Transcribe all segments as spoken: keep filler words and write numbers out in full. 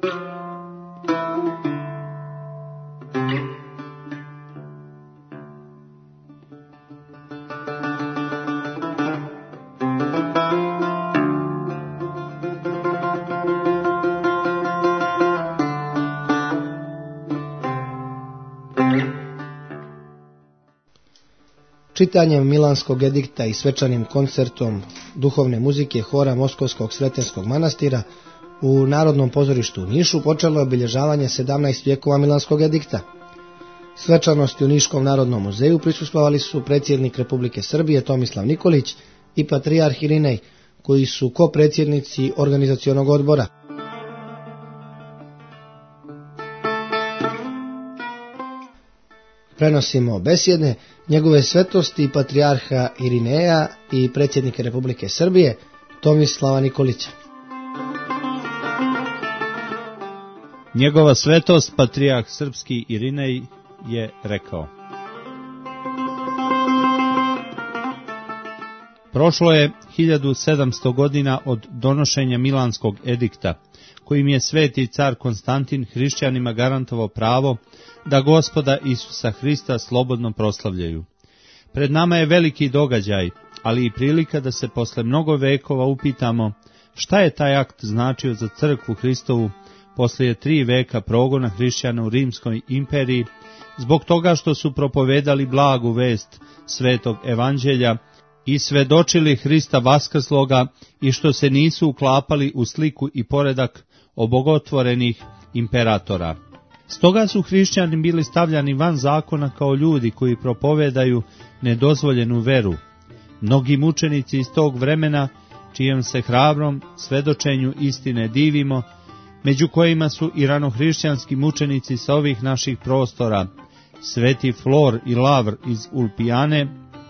Čitanjem Milanskog edikta i svečanim koncertom duhovne muzike hora Moskovskog Sretenskog manastira u Narodnom pozorištu u Nišu počelo je obilježavanje sedamnaest vjekova Milanskog edikta. Svečanosti u Niškom Narodnom muzeju prisustvovali su predsjednik Republike Srbije Tomislav Nikolić i patrijarh Irinej, koji su kopredsjednici organizacionog odbora. Prenosimo besjedne njegove svetosti patrijarha Irineja i predsjednika Republike Srbije Tomislava Nikolića. Njegova svetost patrijarh srpski Irinej je rekao: prošlo je hiljadu sedamsto godina od donošenja Milanskog edikta, kojim je sveti car Konstantin hrišćanima garantovao pravo da Gospoda Isusa Hrista slobodno proslavljaju. Pred nama je veliki događaj, ali i prilika da se posle mnogo vekova upitamo šta je taj akt značio za crkvu Hristovu poslije tri veka progona hrišćana u Rimskoj imperiji, zbog toga što su propovedali blagu vest svetog evanđelja i svedočili Hrista vaskrsloga i što se nisu uklapali u sliku i poredak obogotvorenih imperatora. Stoga su hrišćani bili stavljani van zakona kao ljudi koji propovedaju nedozvoljenu veru. Mnogi mučenici iz tog vremena, čijem se hrabrom svedočenju istine divimo, među kojima su i ranohrišćanski mučenici sa ovih naših prostora, sveti Flor i Lavr iz Ulpijane,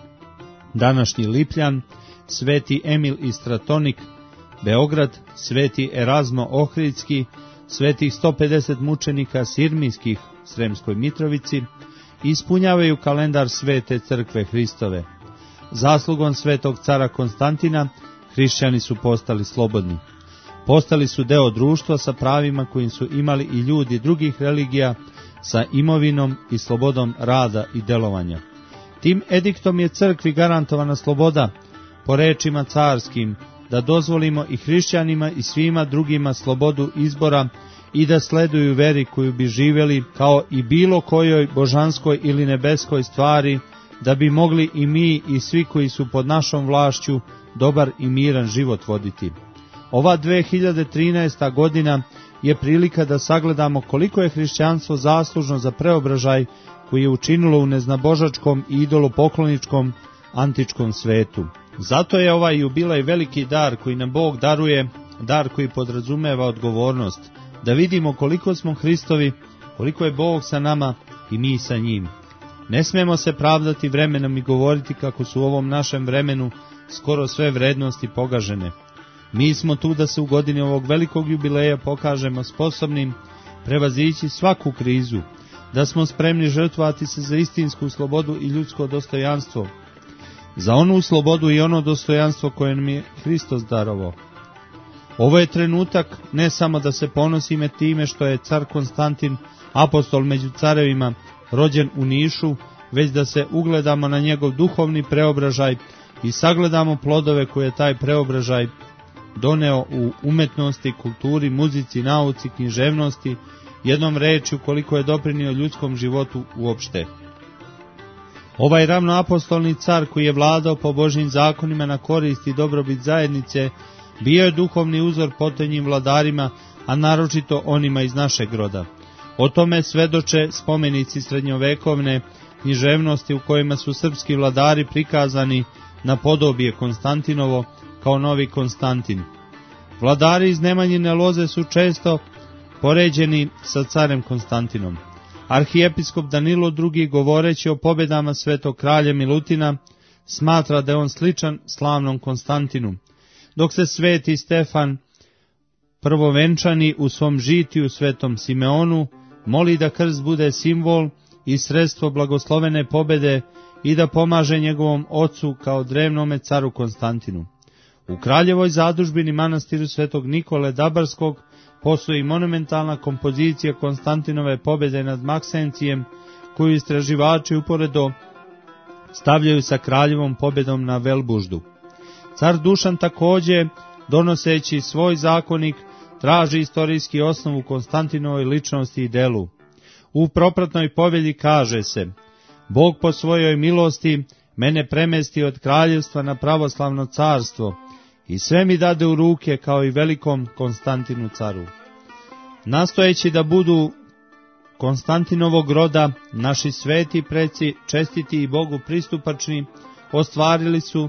današnji Lipljan, sveti Emil i Stratonik, Beograd, sveti Erazmo Ohridski, svetih sto pedeset mučenika sirmijskih Sremskoj Mitrovici, ispunjavaju kalendar svete crkve Hristove. Zaslugom svetog cara Konstantina, hrišćani su postali slobodni. Postali su deo društva sa pravima kojim su imali i ljudi drugih religija, sa imovinom i slobodom rada i delovanja. Tim ediktom je crkvi garantovana sloboda, po rečima carskim, da dozvolimo i hrišćanima i svima drugima slobodu izbora i da sleduju veri koju bi živjeli kao i bilo kojoj božanskoj ili nebeskoj stvari, da bi mogli i mi i svi koji su pod našom vlašću dobar i miran život voditi. Ova dve hiljade trinaesta godina je prilika da sagledamo koliko je hrišćanstvo zaslužno za preobražaj koji je učinilo u neznabožačkom i idolopokloničkom antičkom svetu. Zato je ovaj jubilej veliki dar koji nam Bog daruje, dar koji podrazumeva odgovornost, da vidimo koliko smo Hristovi, koliko je Bog sa nama i mi sa njim. Ne smemo se pravdati vremenom i govoriti kako su u ovom našem vremenu skoro sve vrednosti pogažene. Mi smo tu da se u godini ovog velikog jubileja pokažemo sposobnim prevazići svaku krizu, da smo spremni žrtvovati se za istinsku slobodu i ljudsko dostojanstvo, za onu slobodu i ono dostojanstvo koje nam je Hristos darovao. Ovo je trenutak ne samo da se ponosimo time što je car Konstantin, apostol među carevima, rođen u Nišu, već da se ugledamo na njegov duhovni preobražaj i sagledamo plodove koje je taj preobražaj doneo u umetnosti, kulturi, muzici, nauci, književnosti, jednom rečju koliko je doprinio ljudskom životu uopšte. Ovaj ravnoapostolni car koji je vladao po Božjim zakonima na korist i dobrobit zajednice, bio je duhovni uzor potonjim vladarima, a naročito onima iz našeg roda. O tome svedoče spomenici srednjovekovne književnosti u kojima su srpski vladari prikazani na podobije Konstantinovo kao novi Konstantin. Vladari iz Nemanjine loze su često poređeni sa carem Konstantinom. Arhijepiskop Danilo drugi, govoreći o pobjedama svetog kralja Milutina, smatra da je on sličan slavnom Konstantinu, dok se sveti Stefan prvovenčani u svom žitiju svetom Simeonu moli da krst bude simbol i sredstvo blagoslovene pobjede i da pomaže njegovom ocu kao drevnome caru Konstantinu. U kraljevoj zadužbini manastiru svetog Nikole Dabarskog Postoji monumentalna kompozicija Konstantinove pobjede nad Maksencijem, koju istraživači uporedo stavljaju sa kraljevom pobjedom na Velbuždu. Car Dušan također, donoseći svoj zakonik, traži istorijski osnovu Konstantinovoj ličnosti i delu. U propratnoj povjedi kaže se: Bog po svojoj milosti mene premesti od kraljevstva na pravoslavno carstvo i sve mi dade u ruke kao i velikom Konstantinu caru. Nastojeći da budu Konstantinovog roda, naši sveti preci, čestiti i Bogu pristupačni, ostvarili su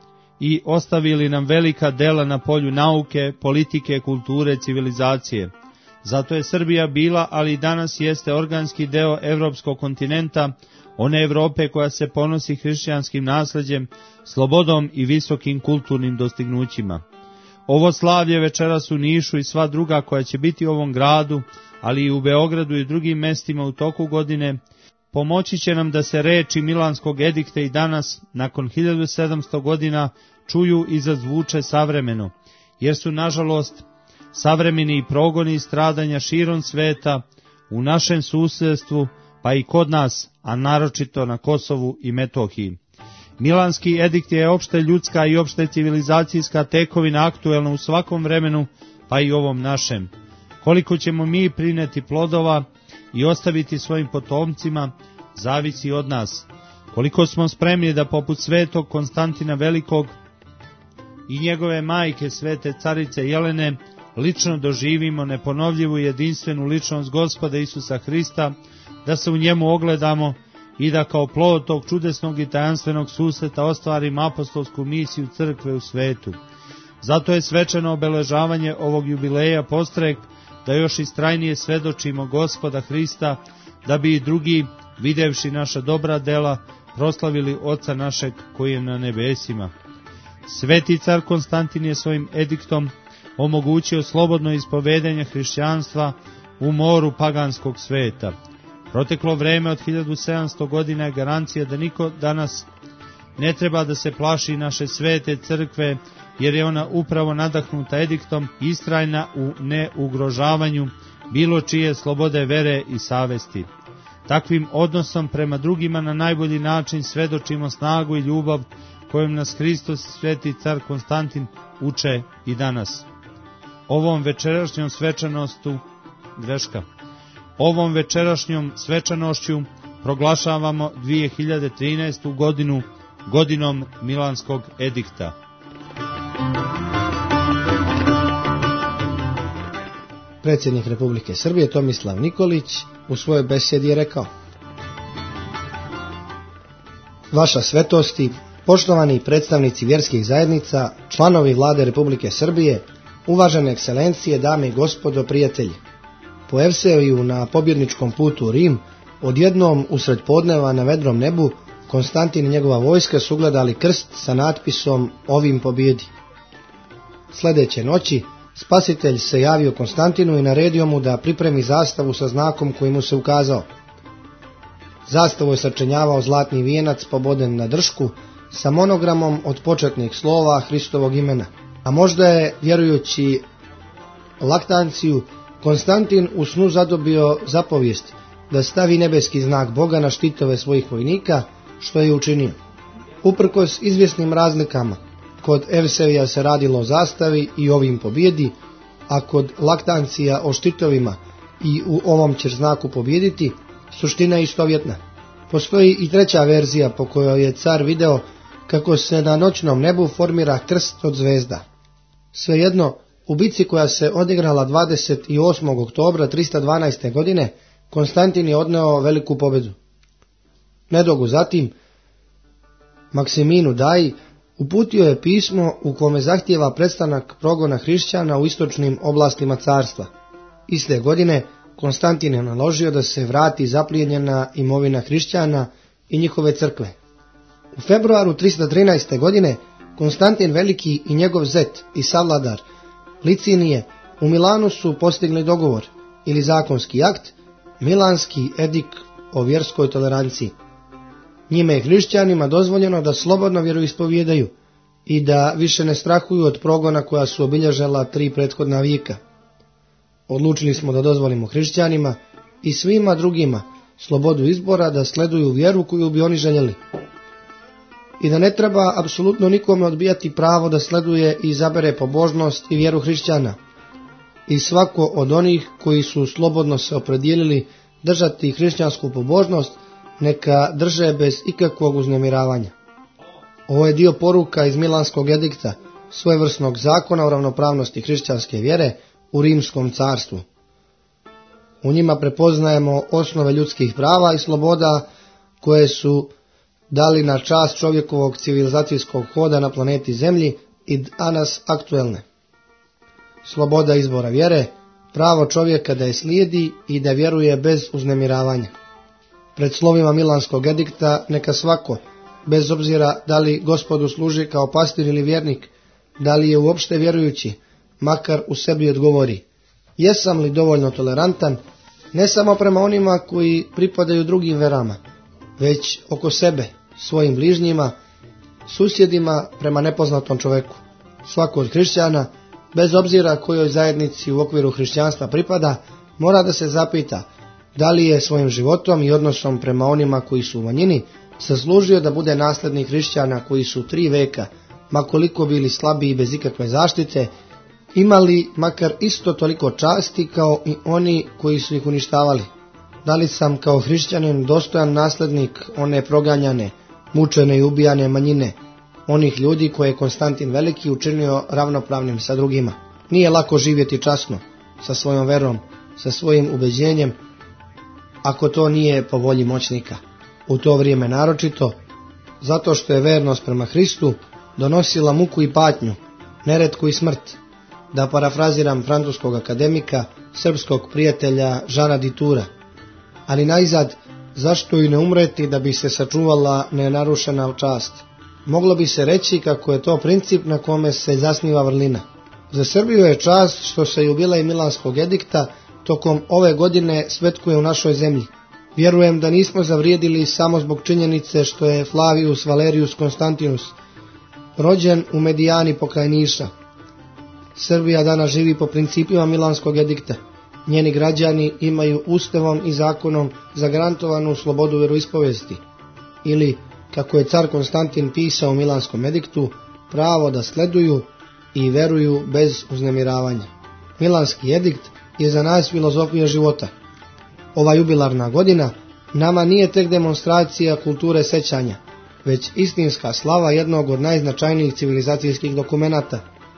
i ostavili nam velika dela na polju nauke, politike, kulture, civilizacije. Zato je Srbija bila, ali i danas jeste organski deo evropskog kontinenta, one Evrope koja se ponosi hrišćanskim nasljeđem, slobodom i visokim kulturnim dostignućima. Ovo slavlje večeras u Nišu i sva druga koja će biti u ovom gradu, ali i u Beogradu i drugim mestima u toku godine, pomoći će nam da se reči Milanskog edikta i danas, nakon hiljadu sedamsto godina, čuju i zazvuče savremeno, jer su, nažalost, savremeni progoni i stradanja širom sveta, u našem susjedstvu, pa i kod nas, a naročito na Kosovu i Metohiji. Milanski edikt je opšte ljudska i opšte civilizacijska tekovina aktuelna u svakom vremenu, pa i ovom našem. Koliko ćemo mi prineti plodova i ostaviti svojim potomcima, zavisi od nas. Koliko smo spremni da poput svetog Konstantina Velikog i njegove majke svete carice Jelene lično doživimo neponovljivu jedinstvenu ličnost Gospoda Isusa Hrista, da se u njemu ogledamo i da kao plod tog čudesnog i tajanstvenog susreta ostvarimo apostolsku misiju crkve u svetu. Zato je svečano obeležavanje ovog jubileja postrek da još istrajnije svedočimo Gospoda Hrista, da bi i drugi, videvši naša dobra dela, proslavili Oca našeg koji je na nebesima. Sveti car Konstantin je svojim ediktom omogućio slobodno ispovedanje hrišćanstva u moru paganskog sveta. Proteklo vreme od hiljadu sedamsto godina je garancija da niko danas ne treba da se plaši naše svete crkve, jer je ona upravo nadahnuta ediktom istrajna u neugrožavanju bilo čije slobode vere i savesti. Takvim odnosom prema drugima na najbolji način svedočimo snagu i ljubav kojom nas Hristos i sveti car Konstantin uče i danas. Ovom večerašnjom svečanostu greška. Ovom večerašnjom svečanošću proglašavamo dvije hiljade trinaestu. godinu godinom Milanskog edikta. Predsjednik Republike Srbije Tomislav Nikolić u svojoj besedi je rekao: Vaša svetosti, poštovani predstavnici vjerskih zajednica, članovi Vlade Republike Srbije, uvažene ekscelencije, dame i gospodo, prijatelji. Po Evseju na pobjedničkom putu u Rim, odjednom usred podneva na vedrom nebu, Konstantin i njegova vojska su ugledali krst sa natpisom Ovim pobjedi. Sljedeće noći spasitelj se javio Konstantinu i naredio mu da pripremi zastavu sa znakom koji mu se ukazao. Zastavu je sačinjavao zlatni vijenac poboden na dršku sa monogramom od početnih slova Hristovog imena. A možda je, vjerujući laktanciju, Konstantin u snu zadobio zapovijest da stavi nebeski znak Boga na štitove svojih vojnika, što je učinio. Uprkos izvjesnim razlikama, kod Evsevija se radilo o zastavi i Ovim pobjedi, a kod laktancija o štitovima i u ovom ćeš znaku pobjediti, suština je istovjetna. Postoji i treća verzija po kojoj je car video kako se na noćnom nebu formira krst od zvezda. Svejedno, u bici koja se odigrala dvadeset osmog oktobra trista dvanaeste. godine, Konstantin je odneo veliku pobjedu. Nedugo zatim, Maksiminu Daji uputio je pismo u kome zahtijeva prestanak progona hrišćana u istočnim oblastima carstva. Iste godine Konstantin je naložio da se vrati zaplijenjena imovina hrišćana i njihove crkve. U februaru trista trinaeste. godine Konstantin Veliki i njegov zet i savladar Licinije u Milanu su postigli dogovor ili zakonski akt, Milanski edikt o vjerskoj toleranciji. Njime je hrišćanima dozvoljeno da slobodno vjeroispovijedaju i da više ne strahuju od progona koja su obilježila tri prethodna vijeka. Odlučili smo da dozvolimo hrišćanima i svima drugima slobodu izbora da sleduju vjeru koju bi oni željeli. I da ne treba apsolutno nikome odbijati pravo da sleduje i izabere pobožnost i vjeru hrišćana. I svako od onih koji su slobodno se opredijelili držati hrišćansku pobožnost, neka drže bez ikakvog uznemiravanja. Ovo je dio poruka iz Milanskog edikta, svojevrsnog zakona o ravnopravnosti hrišćanske vjere u Rimskom carstvu. U njima prepoznajemo osnove ljudskih prava i sloboda koje su dali na čast čovjekovog civilizacijskog hoda na planeti Zemlji i danas aktuelne. Sloboda izbora vjere, pravo čovjeka da je slijedi i da vjeruje bez uznemiravanja. Pred slovima Milanskog edikta neka svako, bez obzira da li Gospodu služi kao pastir ili vjernik, da li je uopšte vjerujući, makar u sebi odgovori: jesam li dovoljno tolerantan, ne samo prema onima koji pripadaju drugim verama, već oko sebe, svojim bližnjima, susjedima, prema nepoznatom čoveku. Svako od hrišćana, bez obzira kojoj zajednici u okviru hrišćanstva pripada, mora da se zapita da li je svojim životom i odnosom prema onima koji su u manjini zaslužio da bude naslednik hrišćana koji su tri veka, ma koliko bili slabi i bez ikakve zaštite, imali makar isto toliko časti kao i oni koji su ih uništavali. Da li sam kao hrišćanin dostojan naslednik one proganjane, mučene i ubijane manjine, onih ljudi koje je Konstantin Veliki učinio ravnopravnim sa drugima? Nije lako živjeti časno, sa svojom verom, sa svojim ubeđenjem, ako to nije po volji moćnika. U to vrijeme naročito, zato što je vernost prema Hristu donosila muku i patnju, neretku i smrt. Da parafraziram francuskog akademika, srpskog prijatelja Žana Ditura: ali najzad, zašto i ne umreti da bi se sačuvala nenarušena čast? Moglo bi se reći kako je to princip na kome se zasniva vrlina. Za Srbiju je čast što se jubilej Milanskog edikta tokom ove godine svetkuje u našoj zemlji. Vjerujem da nismo zavrijedili samo zbog činjenice što je Flavius Valerius Constantinus rođen u Medijani pokraj Niša. Srbija danas živi po principima Milanskog edikta. Njeni građani imaju ustavom i zakonom zagarantovanu slobodu vjeroispovesti, ili, kako je car Konstantin pisao u Milanskom ediktu, pravo da sleduju i veruju bez uznemiravanja. Milanski edikt je za nas filozofija života. Ova jubilarna godina nama nije tek demonstracija kulture sećanja, već istinska slava jednog od najznačajnijih civilizacijskih dokumenata.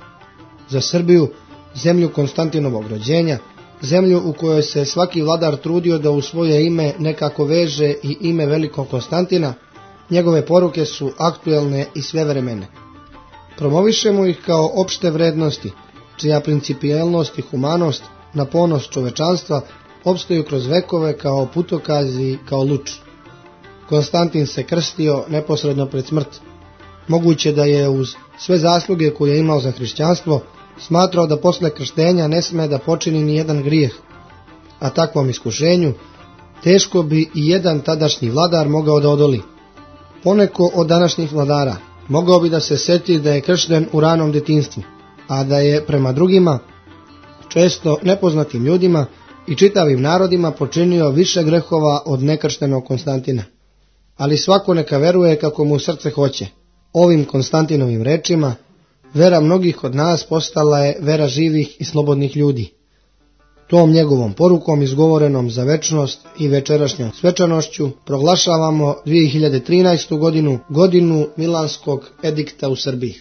Za Srbiju, zemlju Konstantinovog rođenja, zemlju u kojoj se svaki vladar trudio da u svoje ime nekako veže i ime velikog Konstantina, njegove poruke su aktuelne i svevremene. Promovišemo ih kao opšte vrednosti, čija principijelnost i humanost na ponos čovečanstva opstaju kroz vekove kao putokazi, kao luč. Konstantin se krstio neposredno pred smrt. Moguće da je uz sve zasluge koje je imao za hrišćanstvo smatrao da posle krštenja ne sme da počini ni jedan grijeh, a takvom iskušenju teško bi i jedan tadašnji vladar mogao da odoli. Poneko od današnjih vladara mogao bi da se seti da je kršten u ranom djetinjstvu, a da je prema drugima, često nepoznatim ljudima i čitavim narodima počinio više grehova od nekrštenog Konstantina. Ali svako neka veruje kako mu srce hoće. Ovim Konstantinovim rečima vera mnogih od nas postala je vera živih i slobodnih ljudi. Tom njegovom porukom izgovorenom za večnost i večerašnjom svečanošću proglašavamo dvije hiljade trinaestu. godinu, godinu Milanskog edikta u Srbiji.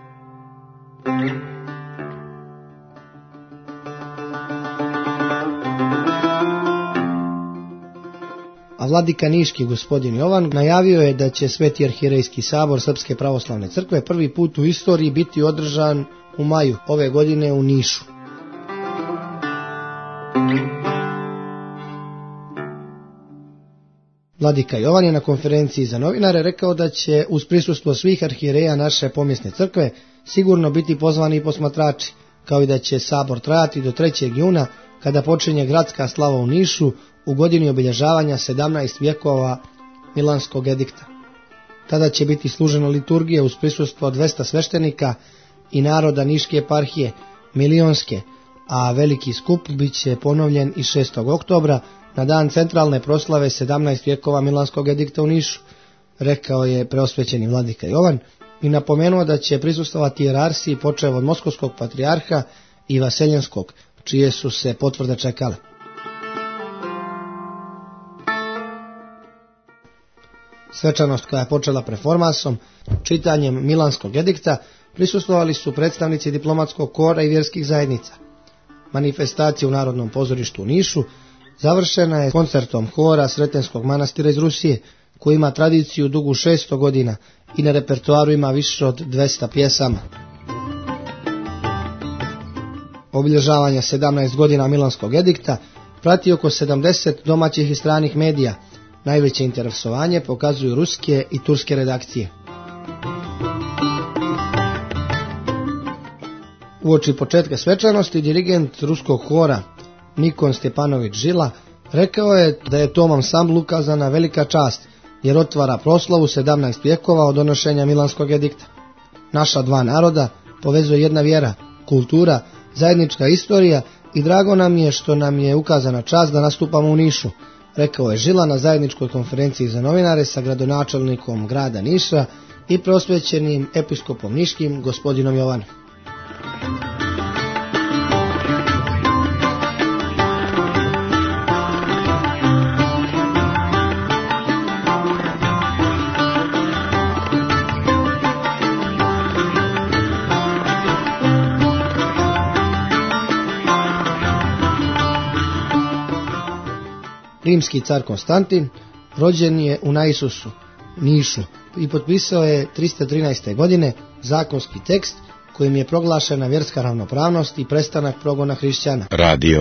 A vladika niški gospodin Jovan najavio je da će Sveti arhierejski sabor Srpske pravoslavne crkve prvi put u istoriji biti održan u maju ove godine u Nišu. Vladika Jovan je na konferenciji za novinare rekao da će uz prisustvo svih arhijereja naše pomjesne crkve sigurno biti pozvani i posmatrači, kao i da će sabor trajati do trećeg juna kada počinje gradska slava u Nišu u godini obilježavanja sedamnaest vjekova Milanskog edikta. Tada će biti služena liturgija uz prisustvo dvesta sveštenika i naroda Niške eparhije, milionske, a veliki skup bit će ponovljen i šestog oktobra na dan centralne proslave sedamnaest vjekova Milanskog edikta u Nišu, rekao je preosvećeni vladika Jovan i napomenuo da će prisustvovati hijerarhiji počev od moskovskog patrijarha i vaseljenskog, čije su se potvrde čekale. Svečanost koja je počela preformansom, čitanjem Milanskog edikta, prisustvovali su predstavnici diplomatskog kora i vjerskih zajednica. Manifestacija u Narodnom pozorištu u Nišu završena je koncertom hora Sretenskog manastira iz Rusije, koji ima tradiciju dugu šesto godina i na repertoaru ima više od dvesta pjesama. Obilježavanje sedamnaest godina Milanskog edikta prati oko sedamdeset domaćih i stranih medija. Najveće interesovanje pokazuju ruske i turske redakcije. Uoči početka svečanosti dirigent ruskog hora Nikon Stjepanović Žila rekao je da je tom ansamblu ukazana velika čast, jer otvara proslavu sedamnaest vjekova od donošenja Milanskog edikta. Naša dva naroda povezuje jedna vjera, kultura, zajednička istorija i drago nam je što nam je ukazana čast da nastupamo u Nišu, rekao je Žila na zajedničkoj konferenciji za novinare sa gradonačelnikom grada Niša i prosvećenim episkopom niškim gospodinom Jovanom. Rimski car Konstantin rođen je u Naisusu, Nišu, i potpisao je trista trinaeste. godine zakonski tekst kojim je proglašena vjerska ravnopravnost i prestanak progona hrišćana. Radio